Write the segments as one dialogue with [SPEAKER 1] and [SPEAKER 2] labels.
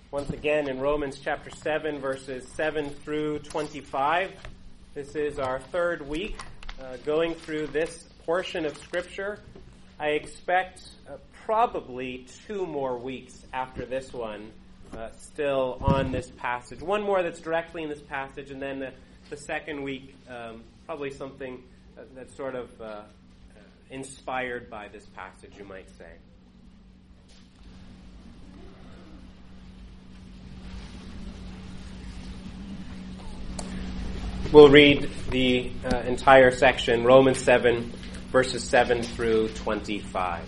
[SPEAKER 1] once again in Romans chapter 7, verses 7 through 25. This is our third week going through this portion of Scripture. I expect probably 2 more weeks after this one still on this passage. One more that's directly in this passage, and then the second week probably something that's sort of inspired by this passage, you might say. We'll read the entire section, Romans 7, verses 7 through 25.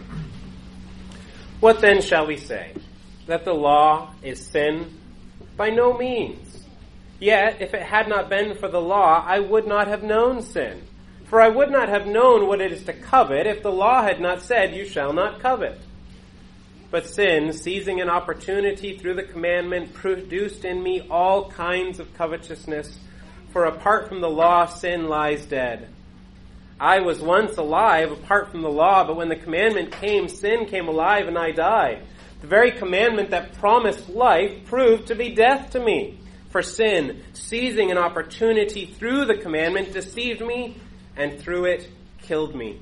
[SPEAKER 1] What then shall we say? That the law is sin? By no means. Yet, if it had not been for the law, I would not have known sin. For I would not have known what it is to covet if the law had not said, you shall not covet. But sin, seizing an opportunity through the commandment, produced in me all kinds of covetousness. For apart from the law, sin lies dead. I was once alive apart from the law, but when the commandment came, sin came alive and I died. The very commandment that promised life proved to be death to me. For sin, seizing an opportunity through the commandment, deceived me, and through it killed me.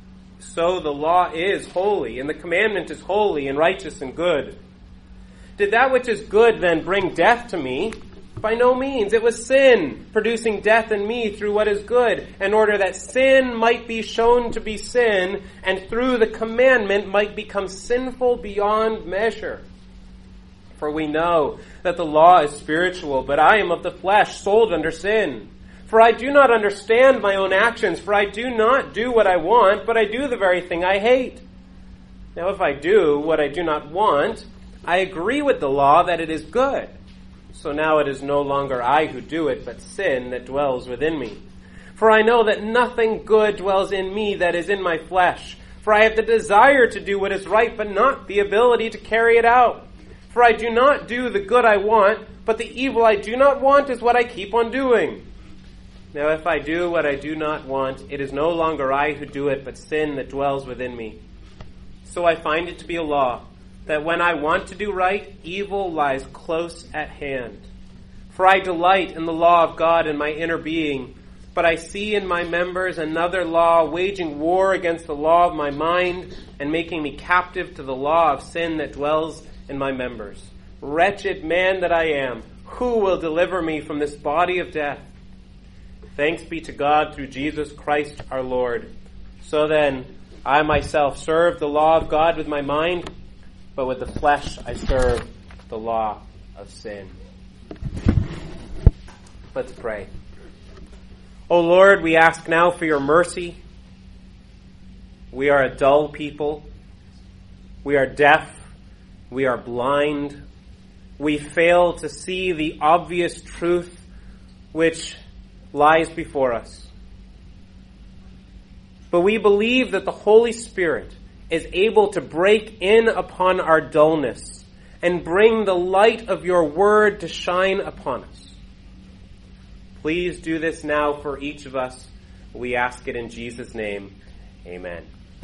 [SPEAKER 1] So the law is holy, and the commandment is holy and righteous and good. Did that which is good then bring death to me? By no means. It was sin producing death in me through what is good, in order that sin might be shown to be sin, and through the commandment might become sinful beyond measure. For we know that the law is spiritual, but I am of the flesh, sold under sin. For I do not understand my own actions, for I do not do what I want, but I do the very thing I hate. Now if I do what I do not want, I agree with the law that it is good. So now it is no longer I who do it, but sin that dwells within me. For I know that nothing good dwells in me that is in my flesh. For I have the desire to do what is right, but not the ability to carry it out. For I do not do the good I want, but the evil I do not want is what I keep on doing. Now if I do what I do not want, it is no longer I who do it, but sin that dwells within me. So I find it to be a law, that when I want to do right, evil lies close at hand. For I delight in the law of God in my inner being, but I see in my members another law waging war against the law of my mind and making me captive to the law of sin that dwells in my members. Wretched man that I am, who will deliver me from this body of death? Thanks be to God through Jesus Christ our Lord. So then, I myself serve the law of God with my mind, but with the flesh I serve the law of sin. Let's pray. O Lord, we ask now for your mercy. We are a dull people. We are deaf. We are blind. We fail to see the obvious truth which lies before us. But we believe that the Holy Spirit is able to break in upon our dullness and bring the light of your word to shine upon us. Please do this now for each of us. We ask it in Jesus' name. Amen.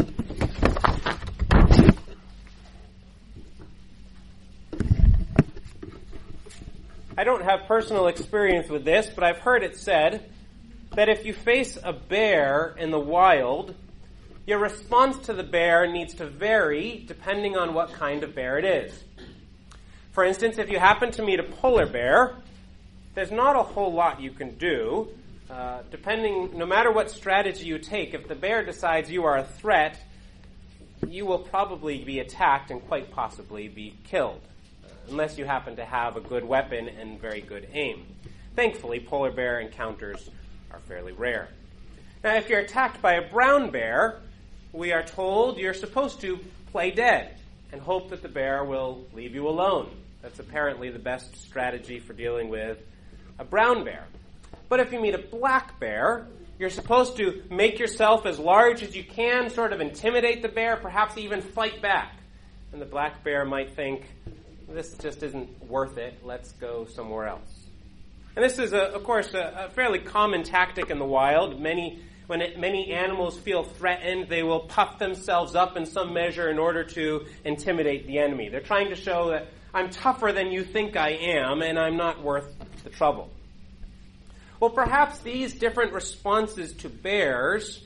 [SPEAKER 1] I don't have personal experience with this, but I've heard it said that if you face a bear in the wild, your response to the bear needs to vary depending on what kind of bear it is. For instance, if you happen to meet a polar bear, there's not a whole lot you can do. No matter what strategy you take, if the bear decides you are a threat, you will probably be attacked and quite possibly be killed, unless you happen to have a good weapon and very good aim. Thankfully, polar bear encounters are fairly rare. Now, if you're attacked by a brown bear, we are told you're supposed to play dead and hope that the bear will leave you alone. That's apparently the best strategy for dealing with a brown bear. But if you meet a black bear, you're supposed to make yourself as large as you can, sort of intimidate the bear, perhaps even fight back. And the black bear might think, this just isn't worth it, let's go somewhere else. And this is, of course, a fairly common tactic in the wild. Many When many animals feel threatened, they will puff themselves up in some measure in order to intimidate the enemy. They're trying to show that I'm tougher than you think I am, and I'm not worth the trouble. Well, perhaps these different responses to bears,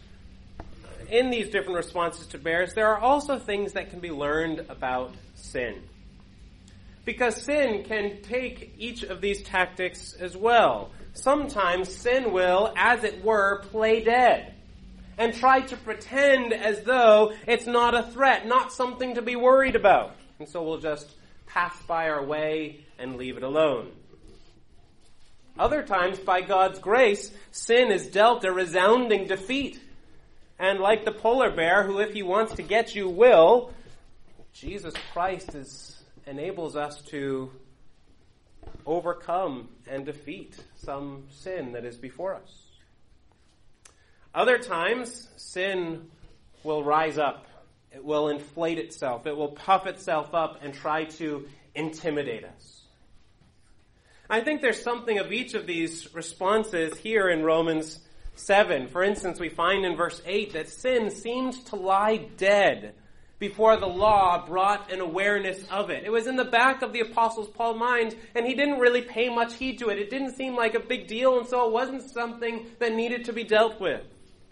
[SPEAKER 1] there are also things that can be learned about sin. Because sin can take each of these tactics as well. Sometimes sin will, as it were, play dead and try to pretend as though it's not a threat, not something to be worried about. And so we'll just pass by our way and leave it alone. Other times, by God's grace, sin is dealt a resounding defeat. And like the polar bear, who if he wants to get you will, Jesus Christ enables us to overcome and defeat some sin that is before us. Other times, sin will rise up. It will inflate itself. It will puff itself up and try to intimidate us. I think there's something of each of these responses here in Romans 7. For instance, we find in verse 8 that sin seemed to lie dead before the law brought an awareness of it. It was in the back of the Apostle Paul's mind, and he didn't really pay much heed to it. It didn't seem like a big deal, and so it wasn't something that needed to be dealt with.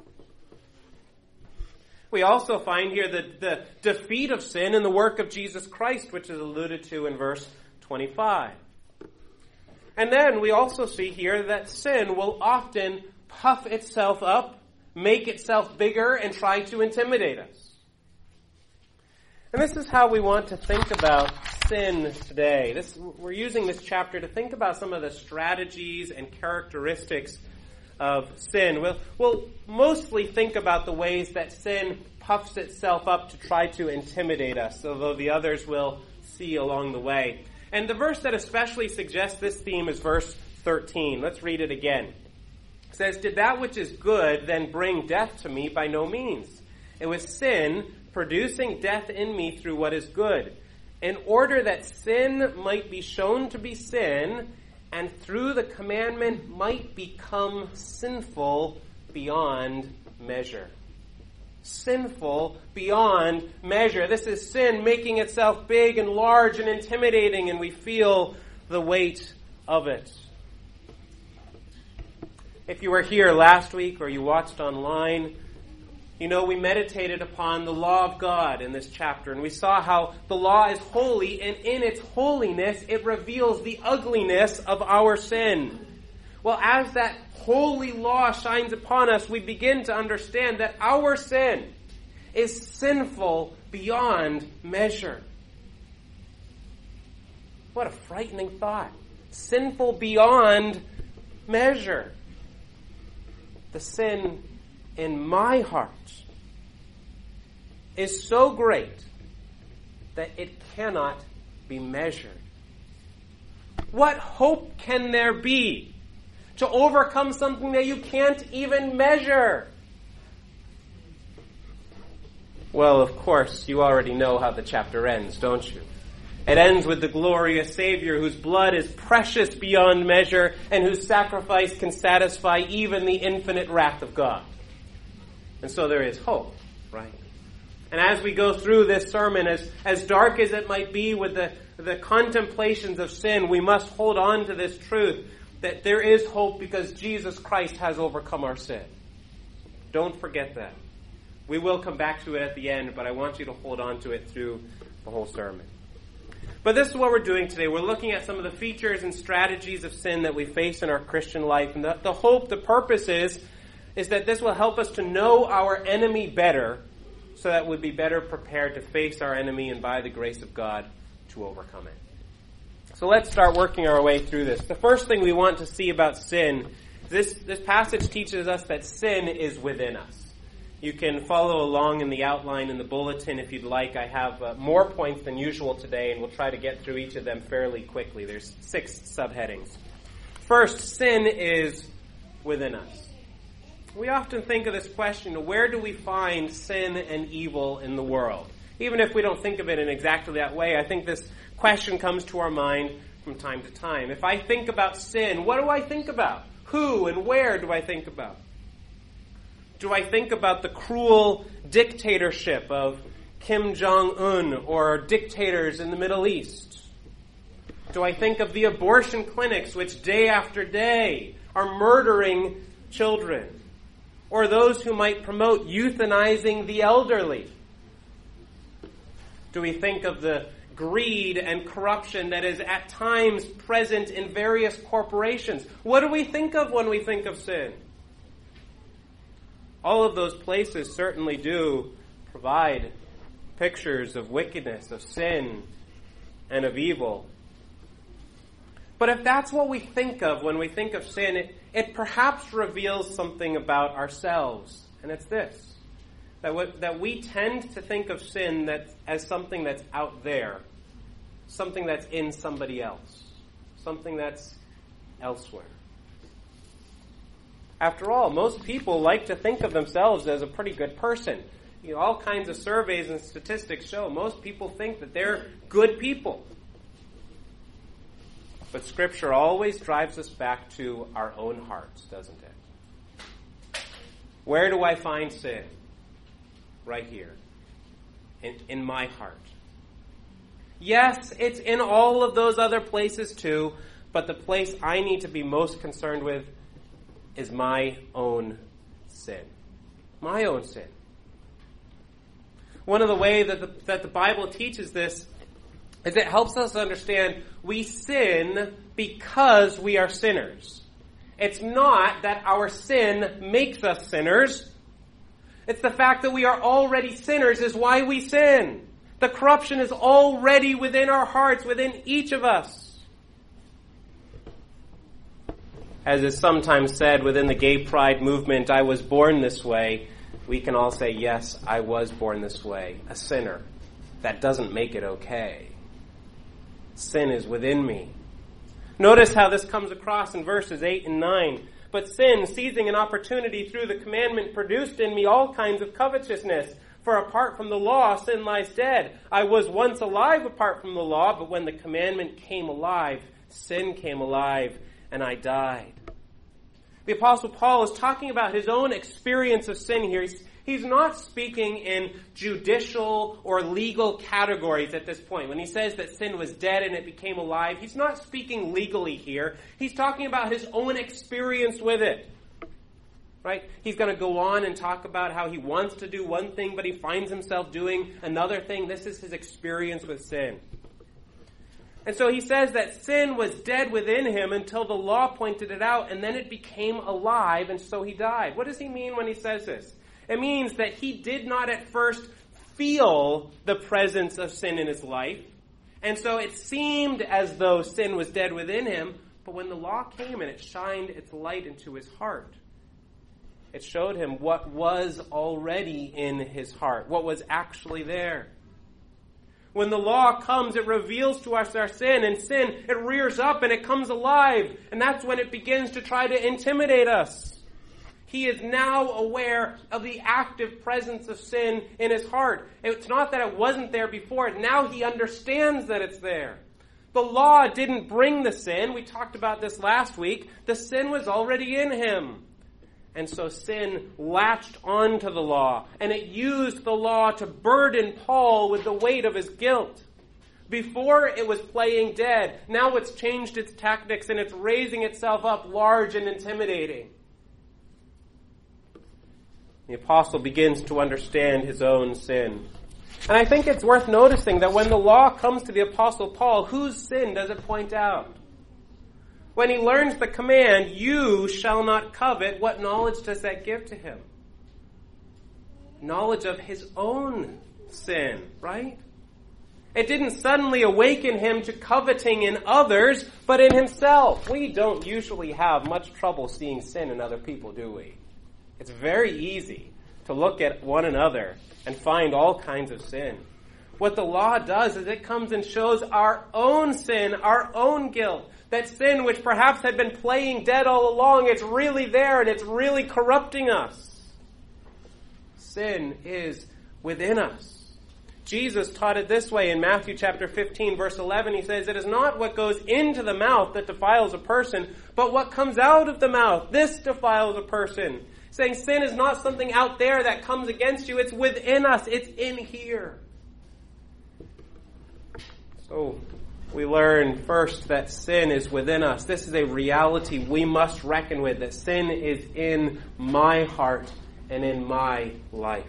[SPEAKER 1] We also find here the defeat of sin in the work of Jesus Christ, which is alluded to in verse 25. And then we also see here that sin will often puff itself up, make itself bigger, and try to intimidate us. And this is how we want to think about sin today. We're using this chapter to think about some of the strategies and characteristics of sin. We'll mostly think about the ways that sin puffs itself up to try to intimidate us, although the others we'll see along the way. And the verse that especially suggests this theme is verse 13. Let's read it again. It says, "Did that which is good then bring death to me? By no means. It was sin producing death in me through what is good, in order that sin might be shown to be sin, and through the commandment might become sinful beyond measure." Sinful beyond measure. This is sin making itself big and large and intimidating, and we feel the weight of it. If you were here last week or you watched online, you know we meditated upon the law of God in this chapter, and we saw how the law is holy, and in its holiness it reveals the ugliness of our sin. Well, as that holy law shines upon us, we begin to understand that our sin is sinful beyond measure. What a frightening thought. Sinful beyond measure. The sin in my heart is so great that it cannot be measured. What hope can there be to overcome something that you can't even measure? Well, of course, you already know how the chapter ends, don't you? It ends with the glorious Savior whose blood is precious beyond measure and whose sacrifice can satisfy even the infinite wrath of God. And so there is hope, right? And as we go through this sermon, as dark as it might be with the contemplations of sin, we must hold on to this truth that there is hope because Jesus Christ has overcome our sin. Don't forget that. We will come back to it at the end, but I want you to hold on to it through the whole sermon. But this is what we're doing today. We're looking at some of the features and strategies of sin that we face in our Christian life. And the hope, the purpose is that this will help us to know our enemy better so that we'll be better prepared to face our enemy and by the grace of God to overcome it. So let's start working our way through this. The first thing we want to see about sin, this passage teaches us that sin is within us. You can follow along in the outline in the bulletin if you'd like. I have more points than usual today, and we'll try to get through each of them fairly quickly. There's 6 subheadings. First, sin is within us. We often think of this question, where do we find sin and evil in the world? Even if we don't think of it in exactly that way, I think this question comes to our mind from time to time. If I think about sin, what do I think about? Who and where do I think about? Do I think about the cruel dictatorship of Kim Jong-un or dictators in the Middle East? Do I think of the abortion clinics which day after day are murdering children? Or those who might promote euthanizing the elderly? Do we think of the greed and corruption that is at times present in various corporations? What do we think of when we think of sin? All of those places certainly do provide pictures of wickedness, of sin, and of evil. But if that's what we think of when we think of sin, it perhaps reveals something about ourselves. And it's this, that we tend to think of sin as something that's out there, something that's in somebody else, something that's elsewhere. After all, most people like to think of themselves as a pretty good person. All kinds of surveys and statistics show most people think that they're good people. But Scripture always drives us back to our own hearts, doesn't it? Where do I find sin? Right here. In my heart. Yes, it's in all of those other places too, but the place I need to be most concerned with is my own sin. My own sin. One of the ways that the Bible teaches this is it helps us understand we sin because we are sinners. It's not that our sin makes us sinners. It's the fact that we are already sinners is why we sin. The corruption is already within our hearts, within each of us. As is sometimes said within the gay pride movement, I was born this way. We can all say, yes, I was born this way, a sinner. That doesn't make it okay. Sin is within me. Notice how this comes across in verses 8 and 9. But sin, seizing an opportunity through the commandment, produced in me all kinds of covetousness. For apart from the law, sin lies dead. I was once alive apart from the law, but when the commandment came alive, sin came alive, and I died. The Apostle Paul is talking about his own experience of sin here. He's not speaking in judicial or legal categories at this point. When he says that sin was dead and it became alive, he's not speaking legally here. He's talking about his own experience with it. Right? He's going to go on and talk about how he wants to do one thing, but he finds himself doing another thing. This is his experience with sin. And so he says that sin was dead within him until the law pointed it out, and then it became alive, and so he died. What does he mean when he says this? It means that he did not at first feel the presence of sin in his life, and so it seemed as though sin was dead within him, but when the law came and it shined its light into his heart, it showed him what was already in his heart, what was actually there. When the law comes, it reveals to us our sin, and sin, it rears up and it comes alive, and that's when it begins to try to intimidate us. He is now aware of the active presence of sin in his heart. It's not that it wasn't there before. Now he understands that it's there. The law didn't bring the sin. We talked about this last week. The sin was already in him. And so sin latched onto the law, and it used the law to burden Paul with the weight of his guilt. Before it was playing dead. Now it's changed its tactics, and it's raising itself up large and intimidating. The apostle begins to understand his own sin. And I think it's worth noticing that when the law comes to the apostle Paul, whose sin does it point out? When he learns the command, you shall not covet, what knowledge does that give to him? Knowledge of his own sin, right? It didn't suddenly awaken him to coveting in others, but in himself. We don't usually have much trouble seeing sin in other people, do we? It's very easy to look at one another and find all kinds of sin. What the law does is it comes and shows our own sin, our own guilt. That sin which perhaps had been playing dead all along, it's really there and it's really corrupting us. Sin is within us. Jesus taught it this way in Matthew chapter 15, verse 11. He says, it is not what goes into the mouth that defiles a person, but what comes out of the mouth. This defiles a person. Saying sin is not something out there that comes against you. It's within us. It's in here. So we learn first that sin is within us. This is a reality we must reckon with, that sin is in my heart and in my life.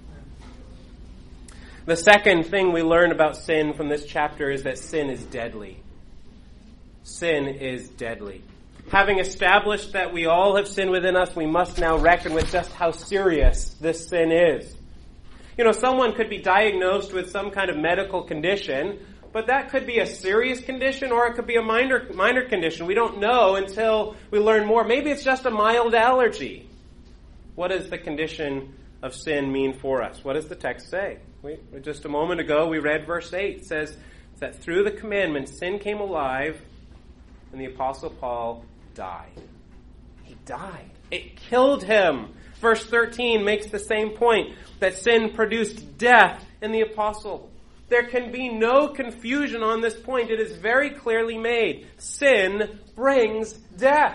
[SPEAKER 1] The second thing we learn about sin from this chapter is that sin is deadly. Sin is deadly. Having established that we all have sin within us, we must now reckon with just how serious this sin is. You know, someone could be diagnosed with some kind of medical condition, but that could be a serious condition or it could be a minor condition. We don't know until we learn more. Maybe it's just a mild allergy. What does the condition of sin mean for us? What does the text say? Just a moment ago, we read verse 8. It says that through the commandments, sin came alive, and the Apostle Paul died. He died. It killed him. Verse 13 makes the same point, that sin produced death in the apostle. There can be no confusion on this point. It is very clearly made. Sin brings death.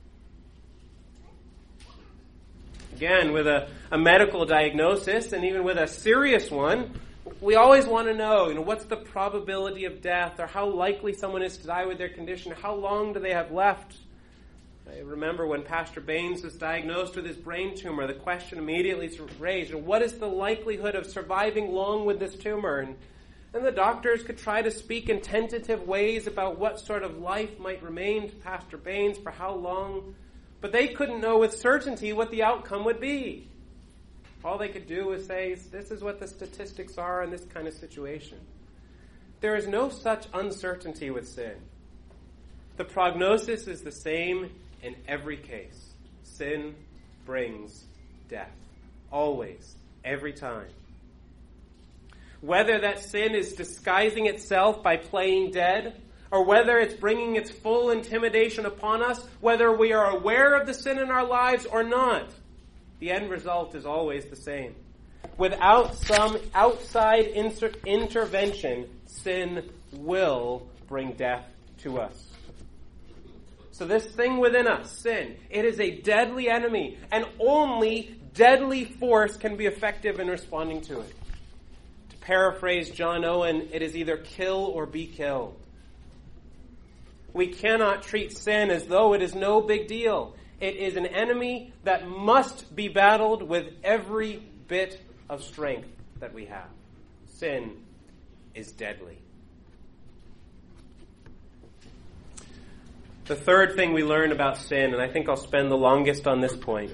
[SPEAKER 1] Again, with a medical diagnosis, and even with a serious one, we always want to know, what's the probability of death, or how likely someone is to die with their condition, how long do they have left? I remember when Pastor Baines was diagnosed with his brain tumor, the question immediately raised, what is the likelihood of surviving long with this tumor? And the doctors could try to speak in tentative ways about what sort of life might remain to Pastor Baines, for how long, but they couldn't know with certainty what the outcome would be. All they could do was say, this is what the statistics are in this kind of situation. There is no such uncertainty with sin. The prognosis is the same in every case. Sin brings death. Always. Every time. Whether that sin is disguising itself by playing dead, or whether it's bringing its full intimidation upon us, whether we are aware of the sin in our lives or not, the end result is always the same. Without some outside intervention, sin will bring death to us. So this thing within us, sin, it is a deadly enemy, and only deadly force can be effective in responding to it. To paraphrase John Owen, it is either kill or be killed. We cannot treat sin as though it is no big deal. It is an enemy that must be battled with every bit of strength that we have. Sin is deadly. The third thing we learn about sin, and I think I'll spend the longest on this point,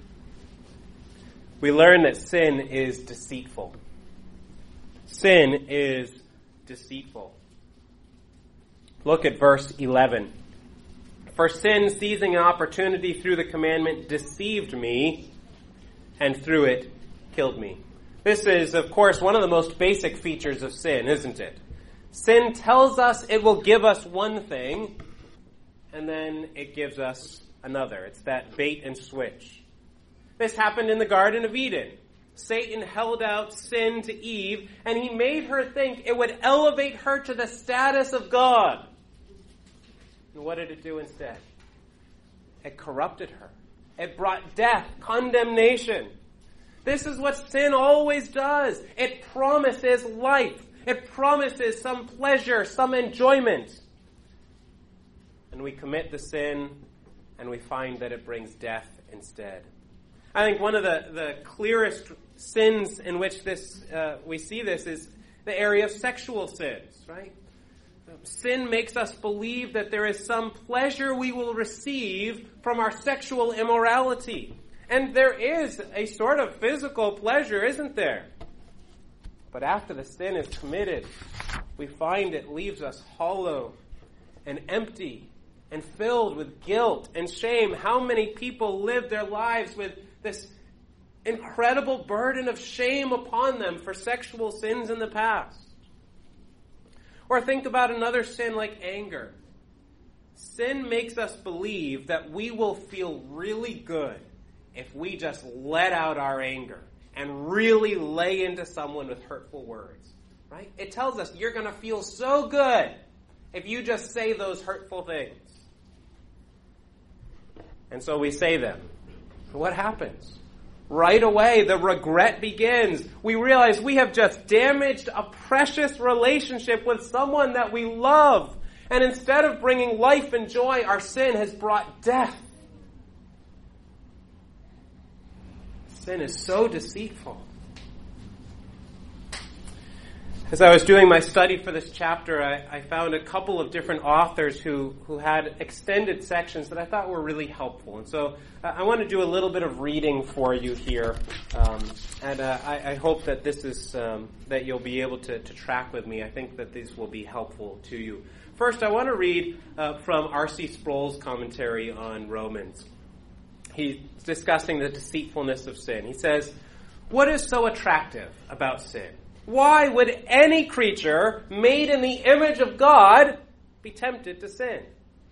[SPEAKER 1] we learn that sin is deceitful. Sin is deceitful. Look at verse 11. For sin, seizing an opportunity through the commandment, deceived me, and through it killed me. This is, of course, one of the most basic features of sin, isn't it? Sin tells us it will give us one thing, and then it gives us another. It's that bait and switch. This happened in the Garden of Eden. Satan held out sin to Eve, and he made her think it would elevate her to the status of God. And what did it do instead? It corrupted her. It brought death, condemnation. This is what sin always does. It promises life. It promises some pleasure, some enjoyment. And we commit the sin, and we find that it brings death instead. I think one of the clearest sins in which we see this is the area of sexual sins, right? Sin makes us believe that there is some pleasure we will receive from our sexual immorality. And there is a sort of physical pleasure, isn't there? But after the sin is committed, we find it leaves us hollow and empty and filled with guilt and shame. How many people live their lives with this incredible burden of shame upon them for sexual sins in the past? Or think about another sin like anger. Sin makes us believe that we will feel really good if we just let out our anger and really lay into someone with hurtful words. Right? It tells us you're going to feel so good if you just say those hurtful things. And so we say them. What happens? Right away, the regret begins. We realize we have just damaged a precious relationship with someone that we love. And instead of bringing life and joy, our sin has brought death. Sin is so deceitful. As I was doing my study for this chapter, I found a couple of different authors who had extended sections that I thought were really helpful. And so I want to do a little bit of reading for you here. I hope that this is that you'll be able to track with me. I think that these will be helpful to you. First, I want to read from R.C. Sproul's commentary on Romans. He's discussing the deceitfulness of sin. He says, "What is so attractive about sin? Why would any creature made in the image of God be tempted to sin?"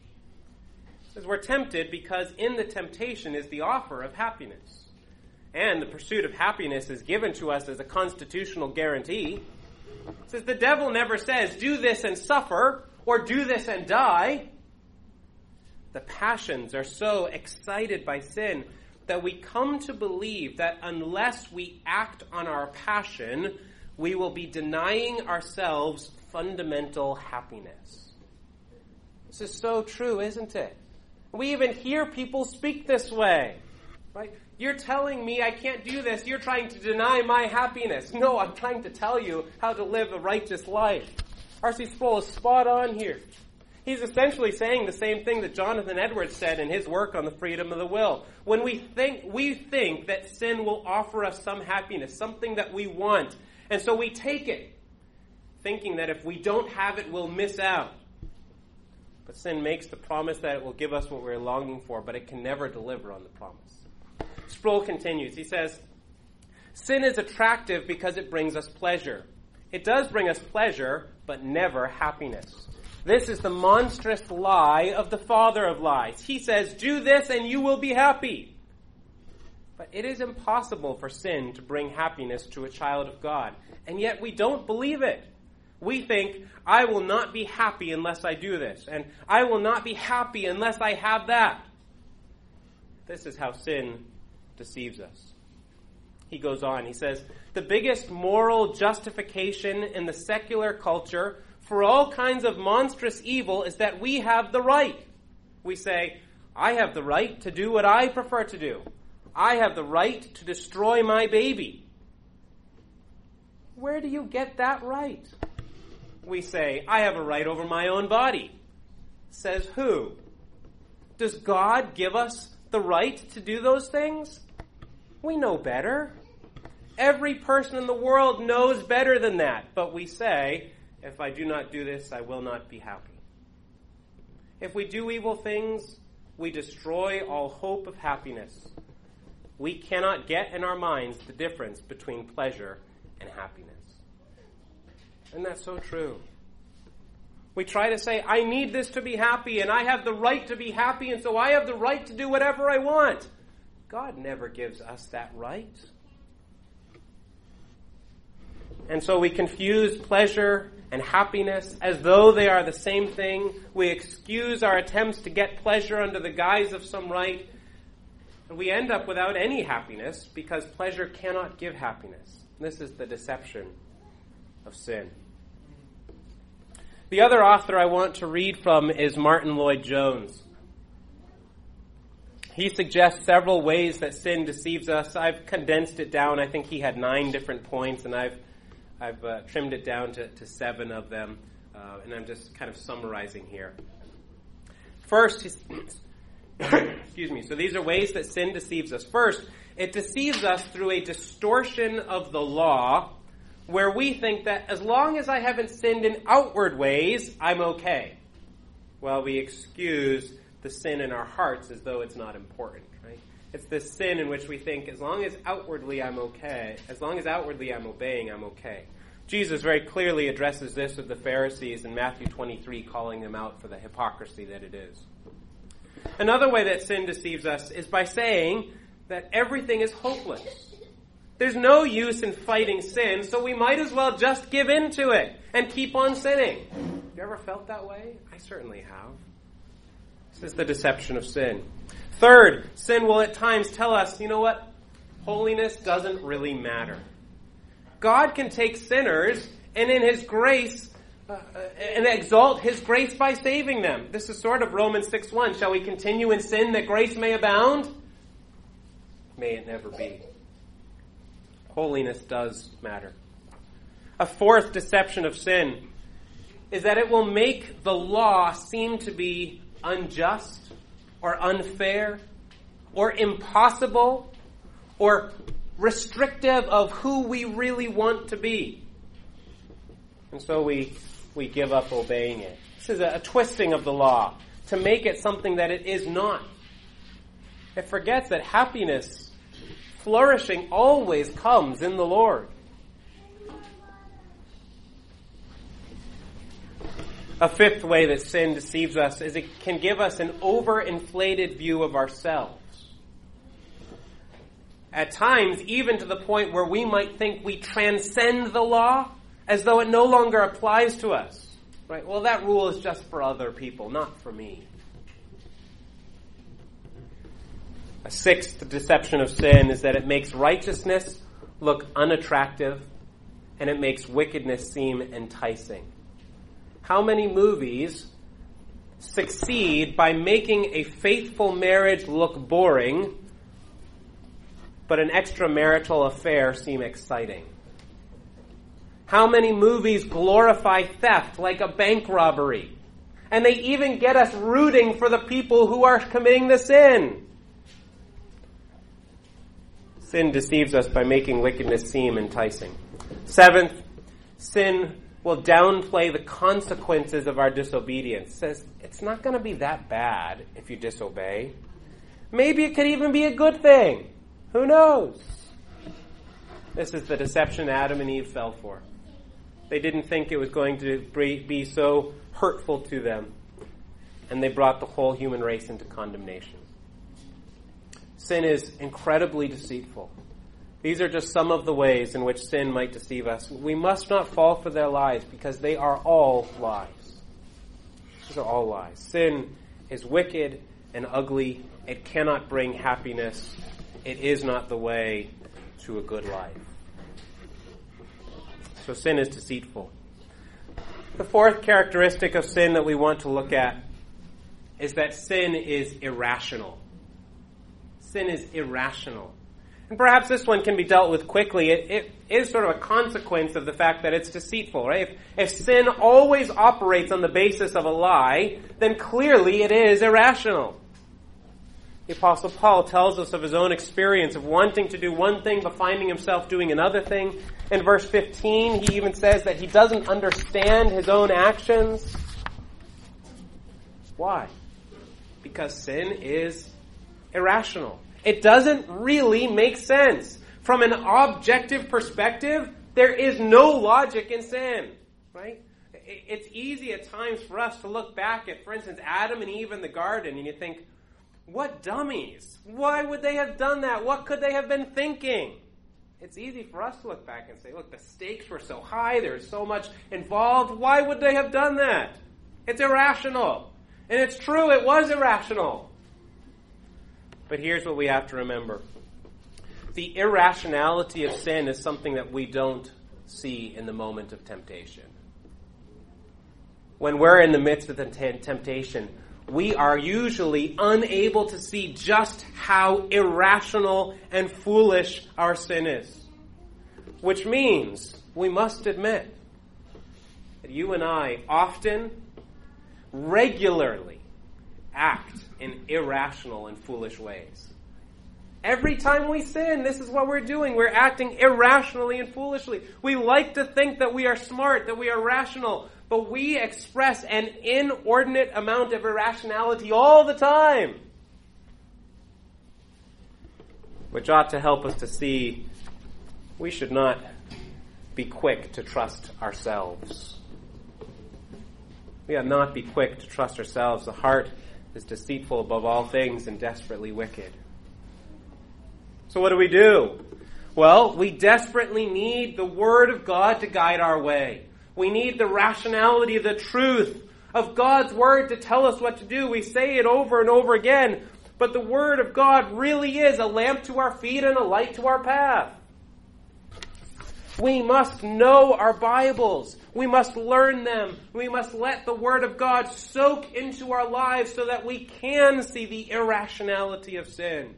[SPEAKER 1] He says we're tempted because in the temptation is the offer of happiness. And the pursuit of happiness is given to us as a constitutional guarantee. It says the devil never says, do this and suffer, or do this and die. The passions are so excited by sin that we come to believe that unless we act on our passion, we will be denying ourselves fundamental happiness. This is so true, isn't it? We even hear people speak this way. Right? You're telling me I can't do this. You're trying to deny my happiness. No, I'm trying to tell you how to live a righteous life. R.C. Sproul is spot on here. He's essentially saying the same thing that Jonathan Edwards said in his work on the freedom of the will. When we think that sin will offer us some happiness, something that we want, and so we take it, thinking that if we don't have it, we'll miss out. But sin makes the promise that it will give us what we're longing for, but it can never deliver on the promise. Sproul continues. He says, sin is attractive because it brings us pleasure. It does bring us pleasure, but never happiness. This is the monstrous lie of the father of lies. He says, do this and you will be happy. But it is impossible for sin to bring happiness to a child of God. And yet we don't believe it. We think, I will not be happy unless I do this. And I will not be happy unless I have that. This is how sin deceives us. He goes on. He says, the biggest moral justification in the secular culture for all kinds of monstrous evil is that we have the right. We say, I have the right to do what I prefer to do. I have the right to destroy my baby. Where do you get that right? We say, I have a right over my own body. Says who? Does God give us the right to do those things? We know better. Every person in the world knows better than that. But we say, if I do not do this, I will not be happy. If we do evil things, we destroy all hope of happiness. We cannot get in our minds the difference between pleasure and happiness. And that's so true. We try to say, I need this to be happy, and I have the right to be happy, and so I have the right to do whatever I want. God never gives us that right. And so we confuse pleasure and happiness as though they are the same thing. We excuse our attempts to get pleasure under the guise of some right. And we end up without any happiness because pleasure cannot give happiness. This is the deception of sin. The other author I want to read from is Martin Lloyd-Jones. He suggests several ways that sin deceives us. I've condensed it down. I think he had 9 different points, and I've trimmed it down to 7 of them, and I'm just kind of summarizing here. First, excuse me. So these are ways that sin deceives us. First, it deceives us through a distortion of the law, where we think that as long as I haven't sinned in outward ways, I'm okay. Well, we excuse the sin in our hearts as though it's not important, right? It's this sin in which we think, as long as outwardly I'm okay, as long as outwardly I'm obeying, I'm okay. Jesus very clearly addresses this with the Pharisees in Matthew 23, calling them out for the hypocrisy that it is. Another way that sin deceives us is by saying that everything is hopeless. There's no use in fighting sin, so we might as well just give in to it and keep on sinning. Have you ever felt that way? I certainly have. This is the deception of sin. Third, sin will at times tell us, you know what? Holiness doesn't really matter. God can take sinners and in His grace and exalt His grace by saving them. This is sort of Romans 6:1. Shall we continue in sin that grace may abound? May it never be. Holiness does matter. A fourth deception of sin is that it will make the law seem to be unjust or unfair or impossible or restrictive of who we really want to be. And so we give up obeying it. This is a twisting of the law to make it something that it is not. It forgets that happiness, flourishing always comes in the Lord. A fifth way that sin deceives us is it can give us an overinflated view of ourselves. At times, even to the point where we might think we transcend the law as though it no longer applies to us. Right? Well, that rule is just for other people, not for me. A sixth deception of sin is that it makes righteousness look unattractive and it makes wickedness seem enticing. How many movies succeed by making a faithful marriage look boring, but an extramarital affair seem exciting? How many movies glorify theft like a bank robbery? And they even get us rooting for the people who are committing the sin. Sin deceives us by making wickedness seem enticing. Seventh, sin will downplay the consequences of our disobedience. It says, it's not going to be that bad if you disobey. Maybe it could even be a good thing. Who knows? This is the deception Adam and Eve fell for. They didn't think it was going to be so hurtful to them. And they brought the whole human race into condemnation. Sin is incredibly deceitful. These are just some of the ways in which sin might deceive us. We must not fall for their lies because they are all lies. These are all lies. Sin is wicked and ugly. It cannot bring happiness. It is not the way to a good life. So sin is deceitful. The fourth characteristic of sin that we want to look at is that sin is irrational. Sin is irrational. And perhaps this one can be dealt with quickly. It is sort of a consequence of the fact that it's deceitful, right? If sin always operates on the basis of a lie, then clearly it is irrational. The Apostle Paul tells us of his own experience of wanting to do one thing but finding himself doing another thing. In verse 15, he even says that he doesn't understand his own actions. Why? Because sin is irrational. It doesn't really make sense. From an objective perspective, there is no logic in sin, right? It's easy at times for us to look back at, for instance, Adam and Eve in the garden, and you think, what dummies? Why would they have done that? What could they have been thinking? It's easy for us to look back and say, look, the stakes were so high, there's so much involved. Why would they have done that? It's irrational. And it's true, it was irrational. But here's what we have to remember. The irrationality of sin is something that we don't see in the moment of temptation. When we're in the midst of the temptation, we are usually unable to see just how irrational and foolish our sin is. Which means we must admit that you and I often, regularly, act in irrational and foolish ways. Every time we sin, this is what we're doing. We're acting irrationally and foolishly. We like to think that we are smart, that we are rational, but we express an inordinate amount of irrationality all the time, which ought to help us to see we should not be quick to trust ourselves. We ought not be quick to trust ourselves. The heart is deceitful above all things and desperately wicked. So what do? Well, we desperately need the Word of God to guide our way. We need the rationality of the truth of God's Word to tell us what to do. We say it over and over again. But the Word of God really is a lamp to our feet and a light to our path. We must know our Bibles. We must learn them. We must let the Word of God soak into our lives so that we can see the irrationality of sin.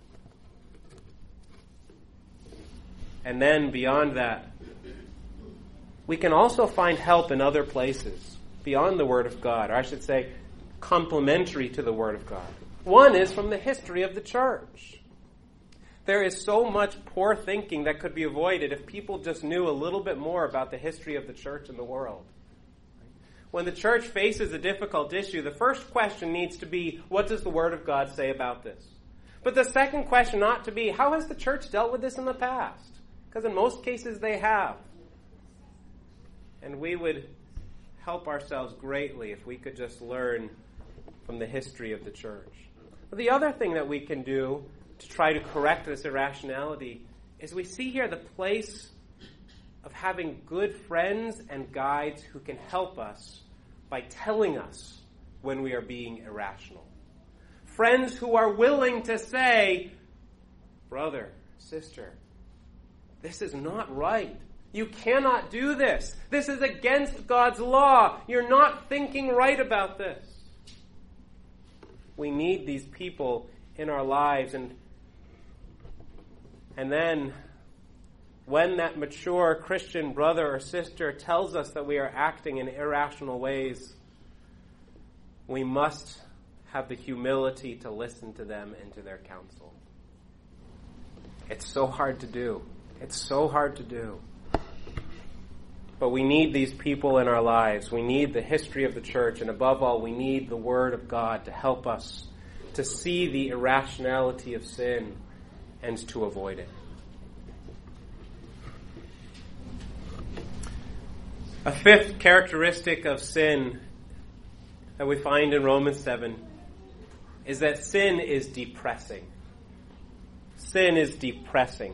[SPEAKER 1] And then beyond that, we can also find help in other places beyond the Word of God, or I should say, complementary to the Word of God. One is from the history of the church. There is so much poor thinking that could be avoided if people just knew a little bit more about the history of the church and the world. When the church faces a difficult issue, the first question needs to be, what does the Word of God say about this? But the second question ought to be, how has the church dealt with this in the past? Because in most cases they have. And we would help ourselves greatly if we could just learn from the history of the church. But the other thing that we can do to try to correct this irrationality is we see here the place of having good friends and guides who can help us by telling us when we are being irrational. Friends who are willing to say, brother, sister, this is not right. You cannot do this. This is against God's law. You're not thinking right about this. We need these people in our lives. And then when that mature Christian brother or sister tells us that we are acting in irrational ways, we must have the humility to listen to them and to their counsel. It's so hard to do. It's so hard to do. But we need these people in our lives. We need the history of the church. And above all, we need the Word of God to help us to see the irrationality of sin and to avoid it. A fifth characteristic of sin that we find in Romans 7 is that sin is depressing. Sin is depressing.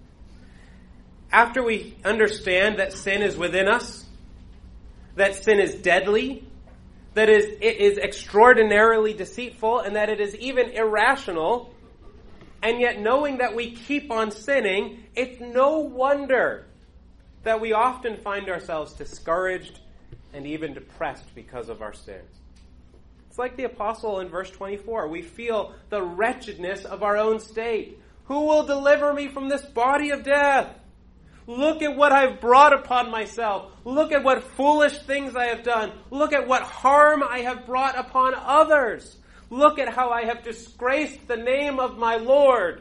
[SPEAKER 1] After we understand that sin is within us, that sin is deadly, that it is extraordinarily deceitful, and that it is even irrational, and yet knowing that we keep on sinning, it's no wonder that we often find ourselves discouraged and even depressed because of our sins. It's like the apostle in verse 24. We feel the wretchedness of our own state. Who will deliver me from this body of death? Look at what I've brought upon myself. Look at what foolish things I have done. Look at what harm I have brought upon others. Look at how I have disgraced the name of my Lord.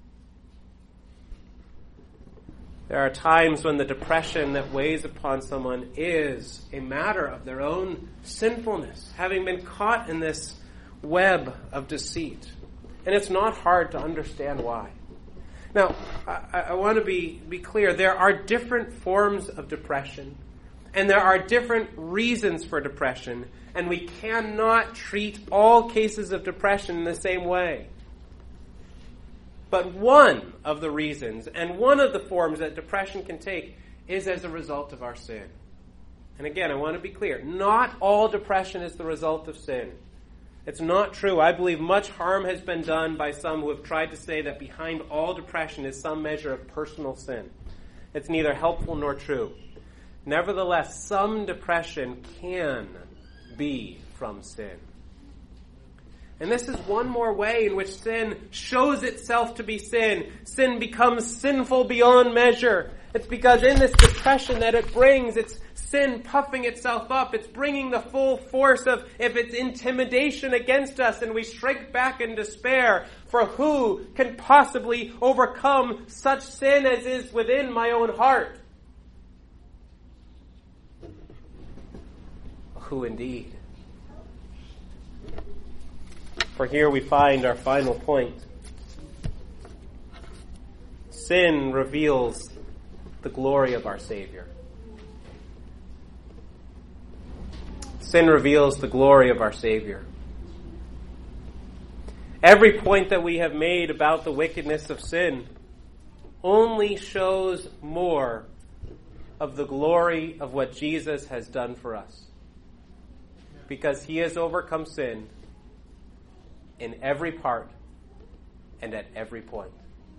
[SPEAKER 1] There are times when the depression that weighs upon someone is a matter of their own sinfulness, having been caught in this web of deceit. And it's not hard to understand why. Now, I want to be clear. There are different forms of depression, and there are different reasons for depression, and we cannot treat all cases of depression in the same way. But one of the reasons, and one of the forms that depression can take, is as a result of our sin. And again, I want to be clear. Not all depression is the result of sin. It's not true. I believe much harm has been done by some who have tried to say that behind all depression is some measure of personal sin. It's neither helpful nor true. Nevertheless, some depression can be from sin. And this is one more way in which sin shows itself to be sin. Sin becomes sinful beyond measure. It's because in this depression that it brings, it's sin puffing itself up. It's bringing the full force of its intimidation against us, and we shrink back in despair. For who can possibly overcome such sin as is within my own heart? Who indeed? For here we find our final point. Sin reveals the glory of our Savior. Sin reveals the glory of our Savior. Every point that we have made about the wickedness of sin only shows more of the glory of what Jesus has done for us. because he has overcome sin in every part and at every point.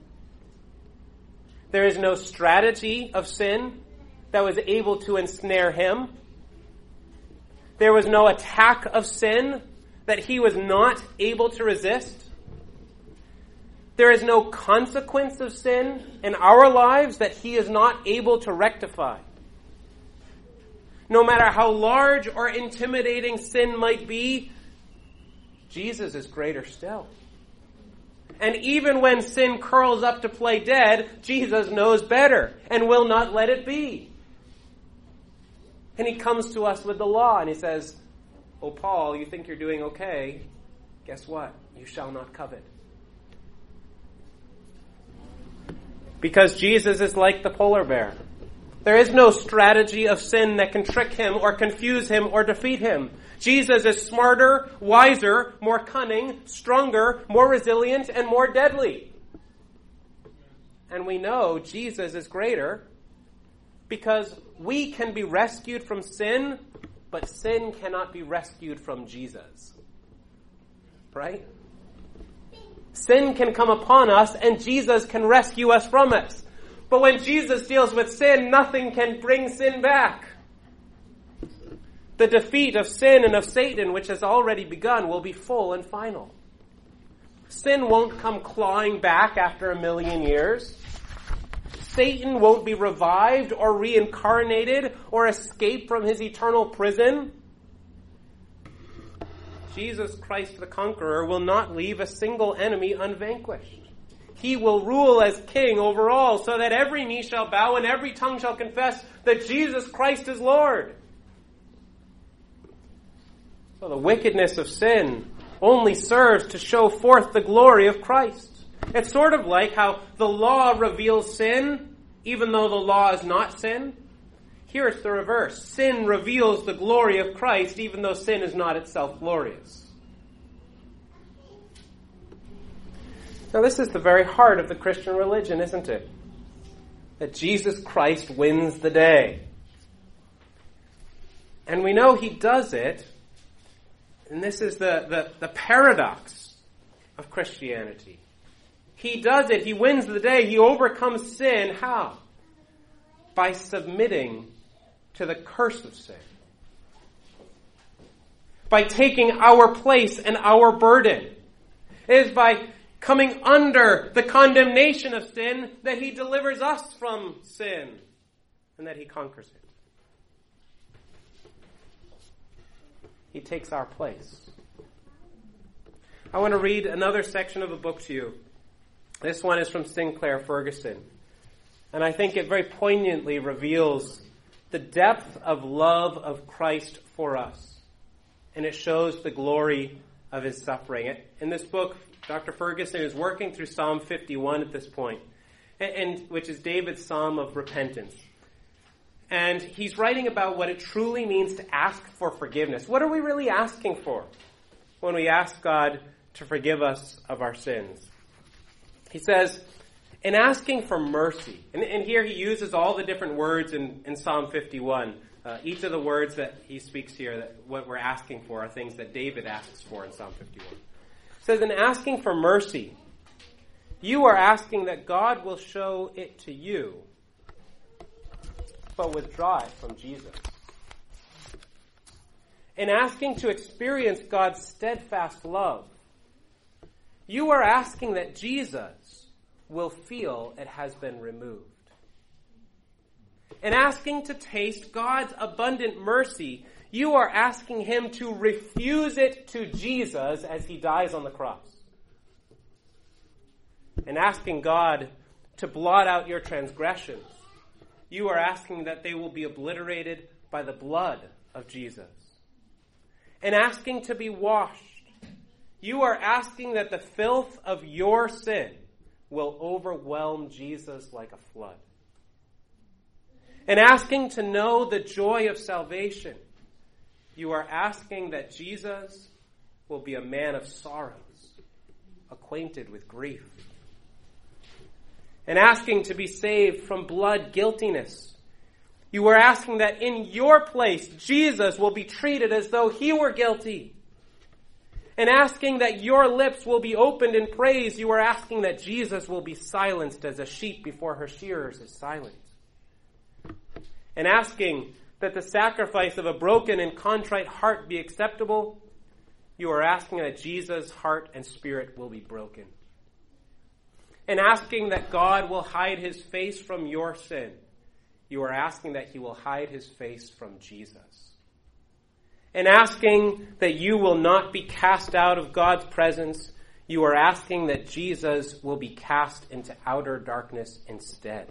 [SPEAKER 1] There is no strategy of sin that was able to ensnare him. There was no attack of sin that he was not able to resist. There is no consequence of sin in our lives that he is not able to rectify. No matter how large or intimidating sin might be, Jesus is greater still. And even when sin curls up to play dead, Jesus knows better and will not let it be. And he comes to us with the law and he says, "Oh, Paul, you think you're doing okay? Guess what? You shall not covet." Because Jesus is like the polar bear. There is no strategy of sin that can trick him or confuse him or defeat him. Jesus is smarter, wiser, more cunning, stronger, more resilient, and more deadly. And we know Jesus is greater because we can be rescued from sin, but sin cannot be rescued from Jesus. Right? Sin can come upon us and Jesus can rescue us from it. But when Jesus deals with sin, nothing can bring sin back. The defeat of sin and of Satan, which has already begun, will be full and final. Sin won't come clawing back after 1,000,000 years. Satan won't be revived or reincarnated or escape from his eternal prison. Jesus Christ the Conqueror will not leave a single enemy unvanquished. He will rule as king over all, so that every knee shall bow and every tongue shall confess that Jesus Christ is Lord. So the wickedness of sin only serves to show forth the glory of Christ. It's sort of like how the law reveals sin, even though the law is not sin. Here it's the reverse. Sin reveals the glory of Christ, even though sin is not itself glorious. Now this is the very heart of the Christian religion, isn't it? That Jesus Christ wins the day. And we know he does it, and this is the paradox of Christianity. He does it, he wins the day, he overcomes sin. How? By submitting to the curse of sin. By taking our place and our burden. It is by coming under the condemnation of sin that he delivers us from sin and that he conquers it. He takes our place. I want to read another section of a book to you. This one is from Sinclair Ferguson. And I think it very poignantly reveals the depth of love of Christ for us. And it shows the glory of his suffering. In this book, Dr. Ferguson is working through Psalm 51 at this point, and which is David's psalm of repentance. And he's writing about what it truly means to ask for forgiveness. What are we really asking for when we ask God to forgive us of our sins? He says, in asking for mercy, and here he uses all the different words in Psalm 51. Each of the words that he speaks here, that what we're asking for, are things that David asks for in Psalm 51. It says, in asking for mercy, you are asking that God will show it to you, but withdraw it from Jesus. In asking to experience God's steadfast love, you are asking that Jesus will feel it has been removed. In asking to taste God's abundant mercy, you are asking him to refuse it to Jesus as he dies on the cross. In asking God to blot out your transgressions, you are asking that they will be obliterated by the blood of Jesus. In asking to be washed, you are asking that the filth of your sin will overwhelm Jesus like a flood. In asking to know the joy of salvation, you are asking that Jesus will be a man of sorrows, acquainted with grief. In asking to be saved from blood guiltiness, You are asking that in your place, Jesus will be treated as though he were guilty. And asking that your lips will be opened in praise, you are asking that Jesus will be silenced as a sheep before her shearers is silent. And asking that the sacrifice of a broken and contrite heart be acceptable, you are asking that Jesus' heart and spirit will be broken. And asking that God will hide his face from your sin, you are asking that he will hide his face from Jesus. And asking that you will not be cast out of God's presence, you are asking that Jesus will be cast into outer darkness instead.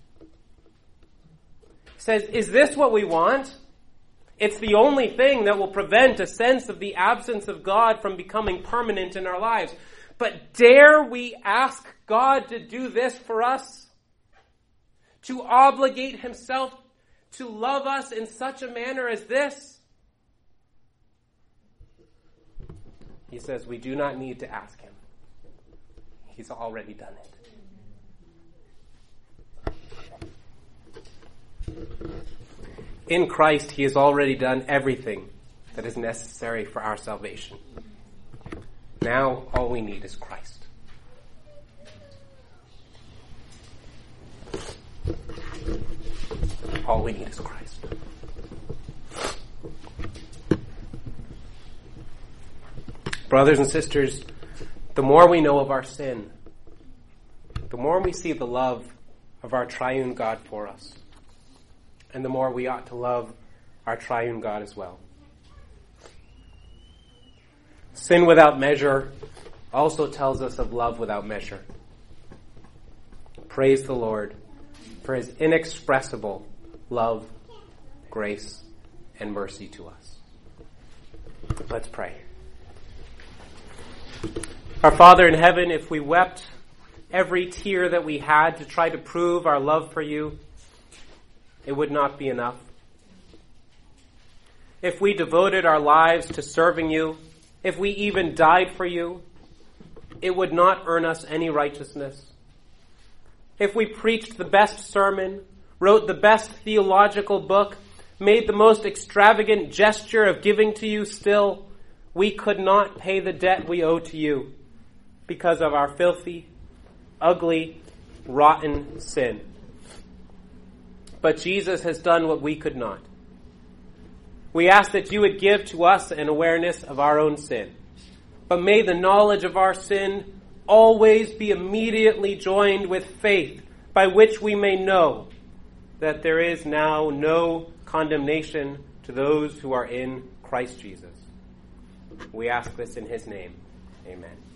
[SPEAKER 1] He says, is this what we want? It's the only thing that will prevent a sense of the absence of God from becoming permanent in our lives. But dare we ask God to do this for us? To obligate himself to love us in such a manner as this? He says we do not need to ask him. He's already done it. In Christ, he has already done everything that is necessary for our salvation. Now, all we need is Christ. All we need is Christ. Brothers and sisters, the more we know of our sin, the more we see the love of our triune God for us, and the more we ought to love our triune God as well. Sin without measure also tells us of love without measure. Praise the Lord for his inexpressible love, grace, and mercy to us. Let's pray. Our Father in heaven, if we wept every tear that we had to try to prove our love for you, it would not be enough. If we devoted our lives to serving you, if we even died for you, it would not earn us any righteousness. If we preached the best sermon, wrote the best theological book, made the most extravagant gesture of giving to you still, we could not pay the debt we owe to you because of our filthy, ugly, rotten sin. But Jesus has done what we could not. We ask that you would give to us an awareness of our own sin. But may the knowledge of our sin always be immediately joined with faith, by which we may know that there is now no condemnation to those who are in Christ Jesus. We ask this in his name. Amen.